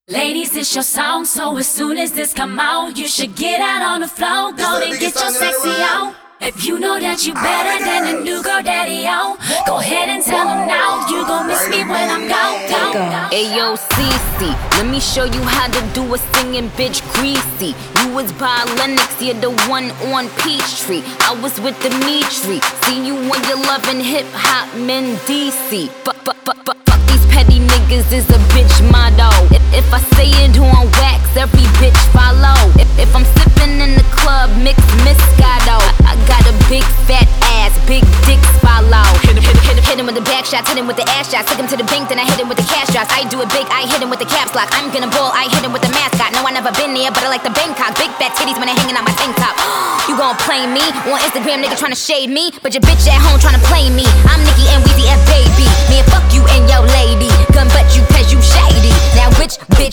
Ladies, it's your song, so as soon as this come out, you should get out on the floor, go and get your sexy on. If you know that you better than the new girl daddy on, go ahead and tell him now, you gon' miss me when I'm gone. Ayo, Cece, let me show you how to do a singing bitch greasy. You was by Lennox, you're the one on Peachtree. I was with Dimitri, seen you when you're loving hip-hop men DC. Fuck these petty niggas is a bitch motto. If I say it on wax, every bitch follow. If I'm sipping in the club, mix Moscato. I got a big fat ass, big dicks follow. Hit him with the back shots, hit him with the ass shots. Took him to the bank, then I hit him with the cash drops. I do it big, I hit him with the caps lock. I'm gonna ball, I hit him with the mascot. No, I never been there, but I like the Bangkok. Big fat titties when they hanging out my tank top. You gon' play me on Instagram, nigga tryna shade me, but your bitch at home tryna play me. I'm Nicki and Weezy F baby. Man, fuck you and your lady. Gun butt you cause you shady. Now which bitch